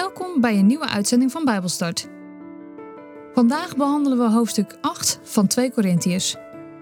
Welkom bij een nieuwe uitzending van Bijbelstart. Vandaag behandelen we hoofdstuk 8 van 2 Korintiërs.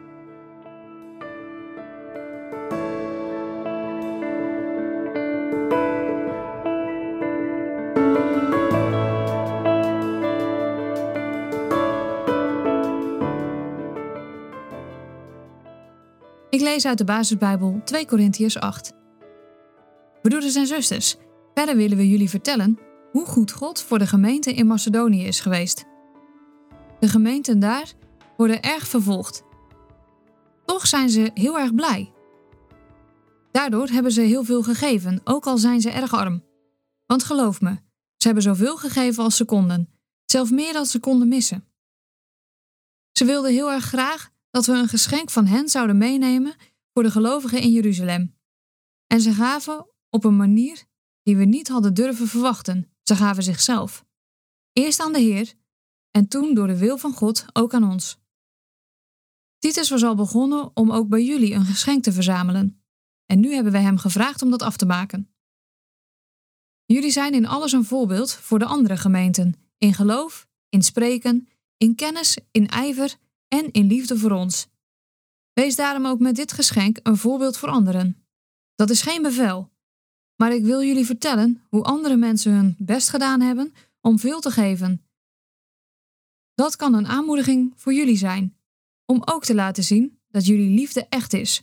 Ik lees uit de basisbijbel 2 Korintiërs 8. Broeders en zusters, verder willen we jullie vertellen hoe goed God voor de gemeente in Macedonië is geweest. De gemeenten daar worden erg vervolgd. Toch zijn ze heel erg blij. Daardoor hebben ze heel veel gegeven, ook al zijn ze erg arm. Want geloof me, ze hebben zoveel gegeven als ze konden, zelfs meer dan ze konden missen. Ze wilden heel erg graag dat we een geschenk van hen zouden meenemen voor de gelovigen in Jeruzalem. En ze gaven op een manier die we niet hadden durven verwachten. Ze gaven zichzelf. Eerst aan de Heer en toen door de wil van God ook aan ons. Titus was al begonnen om ook bij jullie een geschenk te verzamelen. En nu hebben wij hem gevraagd om dat af te maken. Jullie zijn in alles een voorbeeld voor de andere gemeenten. In geloof, in spreken, in kennis, in ijver en in liefde voor ons. Wees daarom ook met dit geschenk een voorbeeld voor anderen. Dat is geen bevel. Maar ik wil jullie vertellen hoe andere mensen hun best gedaan hebben om veel te geven. Dat kan een aanmoediging voor jullie zijn, om ook te laten zien dat jullie liefde echt is.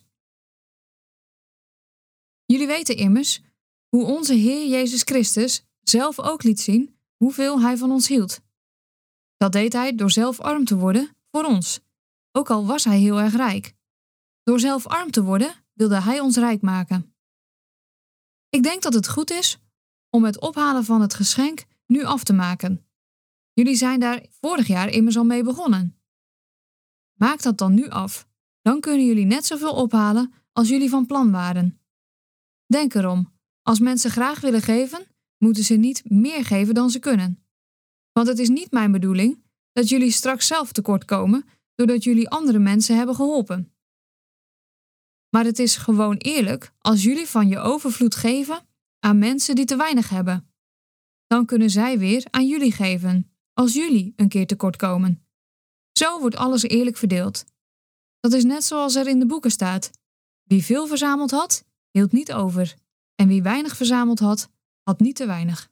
Jullie weten immers hoe onze Heer Jezus Christus zelf ook liet zien hoeveel Hij van ons hield. Dat deed Hij door zelf arm te worden voor ons, ook al was Hij heel erg rijk. Door zelf arm te worden wilde Hij ons rijk maken. Ik denk dat het goed is om het ophalen van het geschenk nu af te maken. Jullie zijn daar vorig jaar immers al mee begonnen. Maak dat dan nu af. Dan kunnen jullie net zoveel ophalen als jullie van plan waren. Denk erom, als mensen graag willen geven, moeten ze niet meer geven dan ze kunnen. Want het is niet mijn bedoeling dat jullie straks zelf tekort komen doordat jullie andere mensen hebben geholpen. Maar het is gewoon eerlijk als jullie van je overvloed geven aan mensen die te weinig hebben. Dan kunnen zij weer aan jullie geven, als jullie een keer tekort komen. Zo wordt alles eerlijk verdeeld. Dat is net zoals er in de boeken staat. Wie veel verzameld had, hield niet over. En wie weinig verzameld had, had niet te weinig.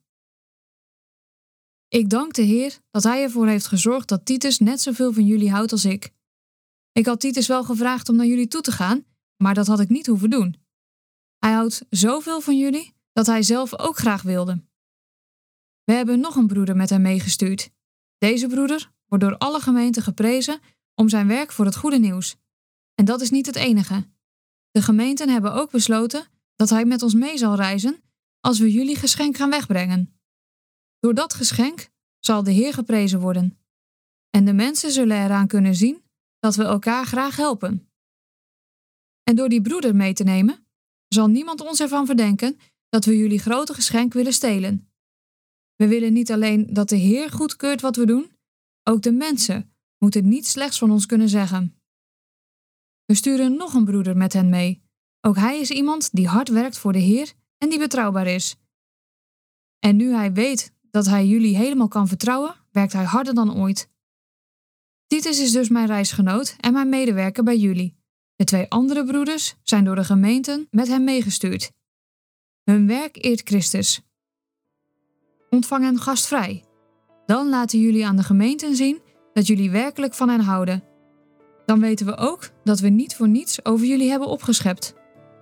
Ik dank de Heer dat Hij ervoor heeft gezorgd dat Titus net zoveel van jullie houdt als ik. Ik had Titus wel gevraagd om naar jullie toe te gaan, maar dat had ik niet hoeven doen. Hij houdt zoveel van jullie dat hij zelf ook graag wilde. We hebben nog een broeder met hem meegestuurd. Deze broeder wordt door alle gemeenten geprezen om zijn werk voor het goede nieuws. En dat is niet het enige. De gemeenten hebben ook besloten dat hij met ons mee zal reizen als we jullie geschenk gaan wegbrengen. Door dat geschenk zal de Heer geprezen worden. En de mensen zullen eraan kunnen zien dat we elkaar graag helpen. En door die broeder mee te nemen, zal niemand ons ervan verdenken dat we jullie grote geschenk willen stelen. We willen niet alleen dat de Heer goedkeurt wat we doen, ook de mensen moeten niet slechts van ons kunnen zeggen. We sturen nog een broeder met hen mee. Ook hij is iemand die hard werkt voor de Heer en die betrouwbaar is. En nu hij weet dat hij jullie helemaal kan vertrouwen, werkt hij harder dan ooit. Titus is dus mijn reisgenoot en mijn medewerker bij jullie. De 2 andere broeders zijn door de gemeenten met hem meegestuurd. Hun werk eert Christus. Ontvang hen gastvrij. Dan laten jullie aan de gemeenten zien dat jullie werkelijk van hen houden. Dan weten we ook dat we niet voor niets over jullie hebben opgeschept.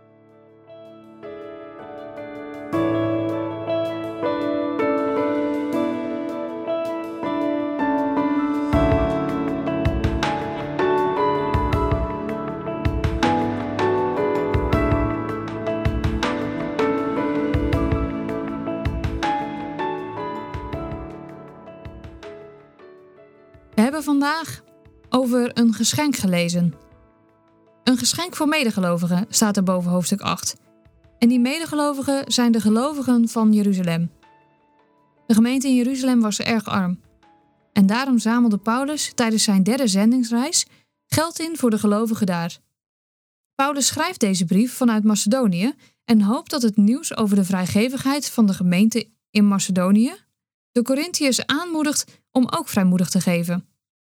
We hebben vandaag over een geschenk gelezen. Een geschenk voor medegelovigen staat er boven hoofdstuk 8. En die medegelovigen zijn de gelovigen van Jeruzalem. De gemeente in Jeruzalem was erg arm. En daarom zamelde Paulus tijdens zijn 3e zendingsreis geld in voor de gelovigen daar. Paulus schrijft deze brief vanuit Macedonië en hoopt dat het nieuws over de vrijgevigheid van de gemeente in Macedonië de Korintiërs aanmoedigt om ook vrijmoedig te geven.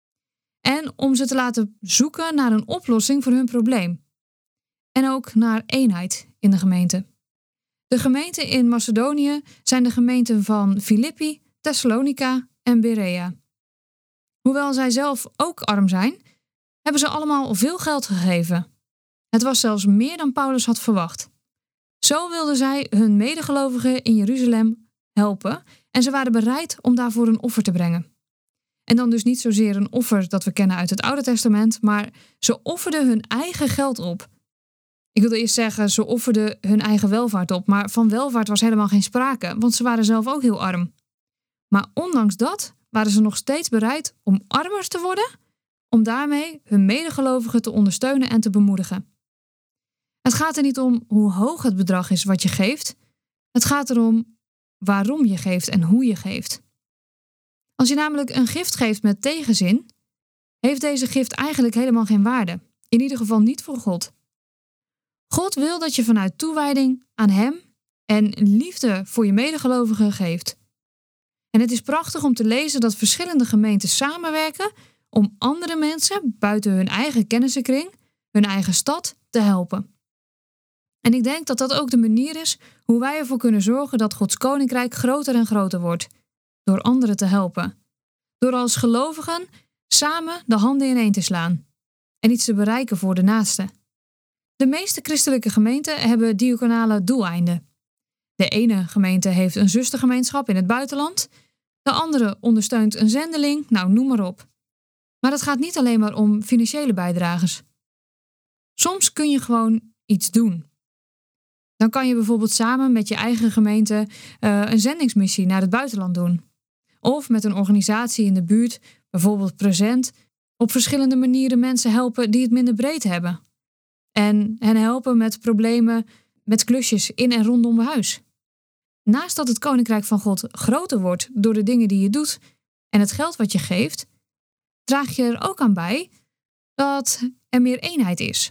En om ze te laten zoeken naar een oplossing voor hun probleem. En ook naar eenheid in de gemeente. De gemeenten in Macedonië zijn de gemeenten van Filippi, Thessalonica en Berea. Hoewel zij zelf ook arm zijn, hebben ze allemaal veel geld gegeven. Het was zelfs meer dan Paulus had verwacht. Zo wilden zij hun medegelovigen in Jeruzalem helpen en ze waren bereid om daarvoor een offer te brengen. En dan dus niet zozeer een offer dat we kennen uit het Oude Testament, maar ze offerden hun eigen geld op. Ik wilde eerst zeggen, ze offerden hun eigen welvaart op, maar van welvaart was helemaal geen sprake, want ze waren zelf ook heel arm. Maar ondanks dat waren ze nog steeds bereid om armer te worden, om daarmee hun medegelovigen te ondersteunen en te bemoedigen. Het gaat er niet om hoe hoog het bedrag is wat je geeft, het gaat erom waarom je geeft en hoe je geeft. Als je namelijk een gift geeft met tegenzin, heeft deze gift eigenlijk helemaal geen waarde. In ieder geval niet voor God. God wil dat je vanuit toewijding aan Hem en liefde voor je medegelovigen geeft. En het is prachtig om te lezen dat verschillende gemeenten samenwerken om andere mensen buiten hun eigen kennissenkring, hun eigen stad, te helpen. En ik denk dat dat ook de manier is hoe wij ervoor kunnen zorgen dat Gods koninkrijk groter en groter wordt. Door anderen te helpen. Door als gelovigen samen de handen ineen te slaan. En iets te bereiken voor de naaste. De meeste christelijke gemeenten hebben diaconale doeleinden. De ene gemeente heeft een zustergemeenschap in het buitenland. De andere ondersteunt een zendeling, noem maar op. Maar het gaat niet alleen maar om financiële bijdragers. Soms kun je gewoon iets doen. Dan kan je bijvoorbeeld samen met je eigen gemeente een zendingsmissie naar het buitenland doen. Of met een organisatie in de buurt, bijvoorbeeld Present, op verschillende manieren mensen helpen die het minder breed hebben. En hen helpen met problemen, met klusjes in en rondom huis. Naast dat het koninkrijk van God groter wordt door de dingen die je doet en het geld wat je geeft, draag je er ook aan bij dat er meer eenheid is.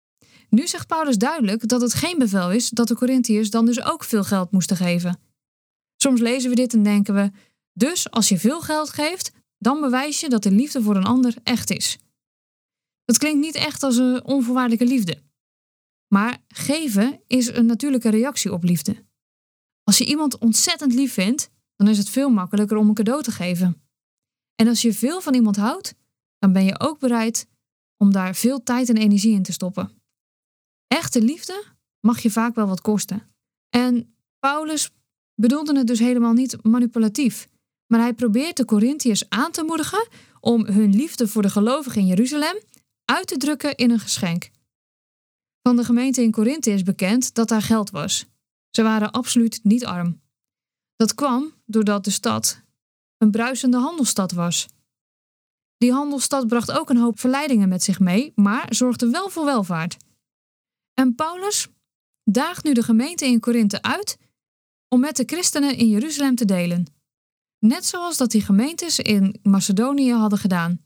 Nu zegt Paulus duidelijk dat het geen bevel is dat de Korintiërs dan dus ook veel geld moesten geven. Soms lezen we dit en denken we, dus als je veel geld geeft, dan bewijs je dat de liefde voor een ander echt is. Dat klinkt niet echt als een onvoorwaardelijke liefde. Maar geven is een natuurlijke reactie op liefde. Als je iemand ontzettend lief vindt, dan is het veel makkelijker om een cadeau te geven. En als je veel van iemand houdt, dan ben je ook bereid om daar veel tijd en energie in te stoppen. Echte liefde mag je vaak wel wat kosten. En Paulus bedoelde het dus helemaal niet manipulatief. Maar hij probeert de Korintiërs aan te moedigen om hun liefde voor de gelovigen in Jeruzalem uit te drukken in een geschenk. Van de gemeente in Korinthe is bekend dat daar geld was. Ze waren absoluut niet arm. Dat kwam doordat de stad een bruisende handelsstad was. Die handelsstad bracht ook een hoop verleidingen met zich mee, maar zorgde wel voor welvaart. En Paulus daagt nu de gemeente in Korinthe uit om met de christenen in Jeruzalem te delen. Net zoals dat die gemeentes in Macedonië hadden gedaan.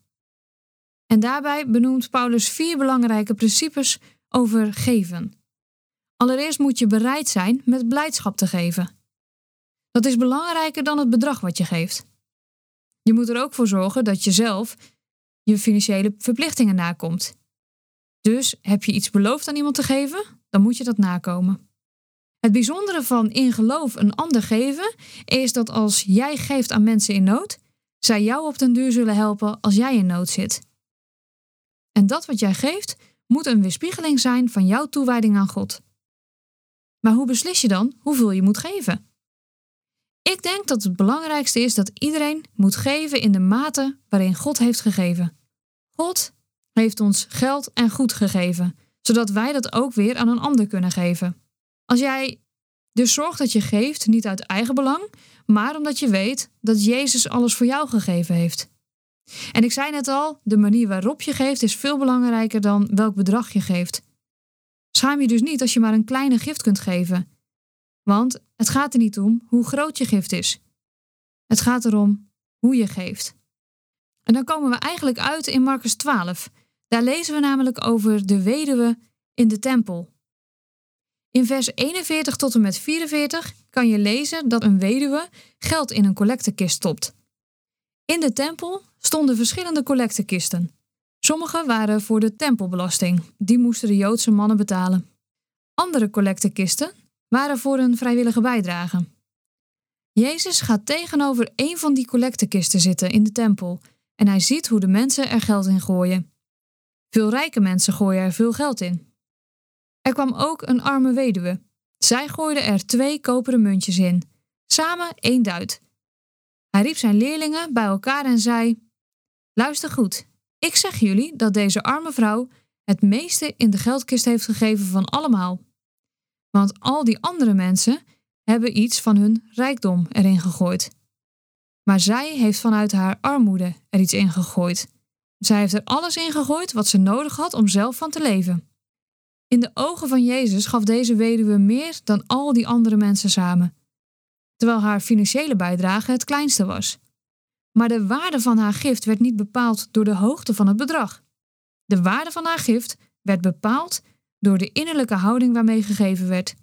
En daarbij benoemt Paulus 4 belangrijke principes over geven. Allereerst moet je bereid zijn met blijdschap te geven. Dat is belangrijker dan het bedrag wat je geeft. Je moet er ook voor zorgen dat je zelf je financiële verplichtingen nakomt. Dus heb je iets beloofd aan iemand te geven, dan moet je dat nakomen. Het bijzondere van in geloof een ander geven is dat als jij geeft aan mensen in nood, zij jou op den duur zullen helpen als jij in nood zit. En dat wat jij geeft moet een weerspiegeling zijn van jouw toewijding aan God. Maar hoe beslis je dan hoeveel je moet geven? Ik denk dat het belangrijkste is dat iedereen moet geven in de mate waarin God heeft gegeven. God heeft ons geld en goed gegeven, zodat wij dat ook weer aan een ander kunnen geven. Als jij dus zorgt dat je geeft, niet uit eigen belang, maar omdat je weet dat Jezus alles voor jou gegeven heeft. En ik zei net al, de manier waarop je geeft is veel belangrijker dan welk bedrag je geeft. Schaam je dus niet als je maar een kleine gift kunt geven. Want het gaat er niet om hoe groot je gift is. Het gaat erom hoe je geeft. En dan komen we eigenlijk uit in Marcus 12. Daar lezen we namelijk over de weduwe in de tempel. In vers 41 tot en met 44 kan je lezen dat een weduwe geld in een collectekist stopt. In de tempel stonden verschillende collectekisten. Sommige waren voor de tempelbelasting, die moesten de Joodse mannen betalen. Andere collectekisten waren voor een vrijwillige bijdrage. Jezus gaat tegenover een van die collectekisten zitten in de tempel en hij ziet hoe de mensen er geld in gooien. Veel rijke mensen gooien er veel geld in. Er kwam ook een arme weduwe. Zij gooide er 2 koperen muntjes in, samen 1 duit. Hij riep zijn leerlingen bij elkaar en zei: Luister goed, ik zeg jullie dat deze arme vrouw het meeste in de geldkist heeft gegeven van allemaal. Want al die andere mensen hebben iets van hun rijkdom erin gegooid. Maar zij heeft vanuit haar armoede er iets in gegooid. Zij heeft er alles in gegooid wat ze nodig had om zelf van te leven. In de ogen van Jezus gaf deze weduwe meer dan al die andere mensen samen, terwijl haar financiële bijdrage het kleinste was. Maar de waarde van haar gift werd niet bepaald door de hoogte van het bedrag. De waarde van haar gift werd bepaald door de innerlijke houding waarmee gegeven werd.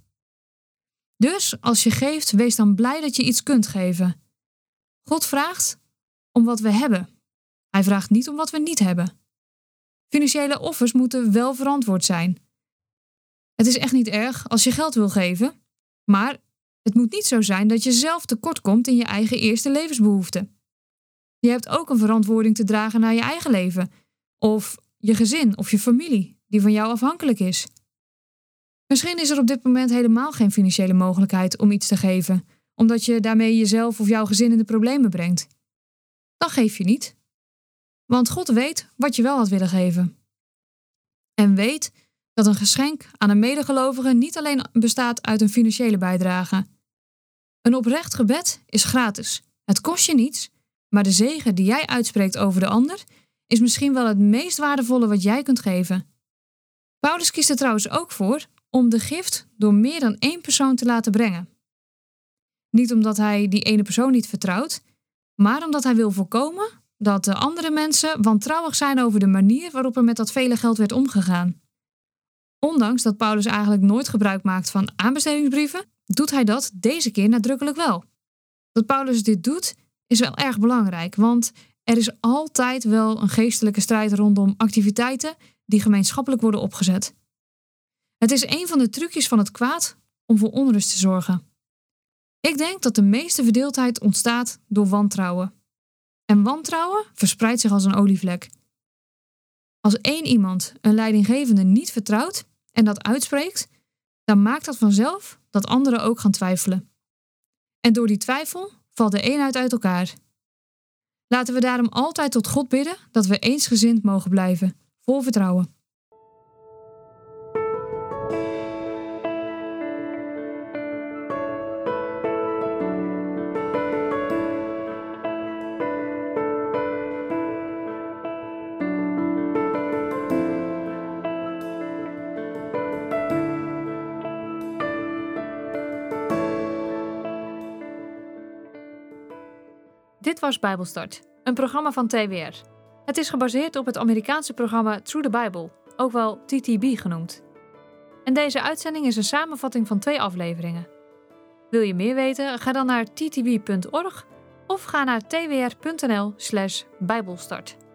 Dus als je geeft, wees dan blij dat je iets kunt geven. God vraagt om wat we hebben. Hij vraagt niet om wat we niet hebben. Financiële offers moeten wel verantwoord zijn. Het is echt niet erg als je geld wil geven, maar het moet niet zo zijn dat je zelf tekort komt in je eigen eerste levensbehoeften. Je hebt ook een verantwoording te dragen naar je eigen leven, of je gezin of je familie, die van jou afhankelijk is. Misschien is er op dit moment helemaal geen financiële mogelijkheid om iets te geven, omdat je daarmee jezelf of jouw gezin in de problemen brengt. Dan geef je niet. Want God weet wat je wel had willen geven. En weet dat een geschenk aan een medegelovige niet alleen bestaat uit een financiële bijdrage. Een oprecht gebed is gratis. Het kost je niets, maar de zegen die jij uitspreekt over de ander is misschien wel het meest waardevolle wat jij kunt geven. Paulus kiest er trouwens ook voor om de gift door meer dan 1 persoon te laten brengen. Niet omdat hij die ene persoon niet vertrouwt, maar omdat hij wil voorkomen dat de andere mensen wantrouwig zijn over de manier waarop er met dat vele geld werd omgegaan. Ondanks dat Paulus eigenlijk nooit gebruik maakt van aanbestedingsbrieven, doet hij dat deze keer nadrukkelijk wel. Dat Paulus dit doet is wel erg belangrijk, want er is altijd wel een geestelijke strijd rondom activiteiten die gemeenschappelijk worden opgezet. Het is een van de trucjes van het kwaad om voor onrust te zorgen. Ik denk dat de meeste verdeeldheid ontstaat door wantrouwen. En wantrouwen verspreidt zich als een olievlek. Als 1 iemand een leidinggevende niet vertrouwt en dat uitspreekt, dan maakt dat vanzelf dat anderen ook gaan twijfelen. En door die twijfel valt de eenheid uit elkaar. Laten we daarom altijd tot God bidden dat we eensgezind mogen blijven, vol vertrouwen. Dit was Bijbelstart, een programma van TWR. Het is gebaseerd op het Amerikaanse programma Through the Bible, ook wel TTB genoemd. En deze uitzending is een samenvatting van 2 afleveringen. Wil je meer weten? Ga dan naar ttb.org of ga naar twr.nl/bijbelstart.